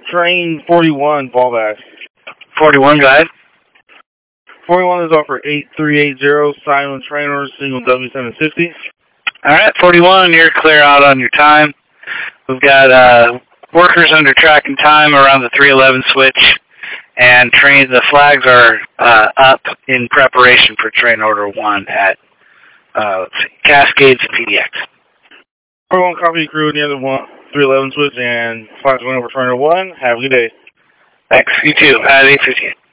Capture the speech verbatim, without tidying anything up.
train forty-one, fallback. forty-one, go ahead. forty-one is off for eight three eight zero, silent train order, signal W seven sixty. All right, forty-one, you're clear out on your time. We've got uh, workers under track and time around the three eleven switch, and train the flags are uh, up in preparation for train order one at uh, let's see, Cascades P D X. forty-one, copy crew near the one, three eleven switch, and flags going over train order one. Have a good day. Thanks. You too. At eight fifteen.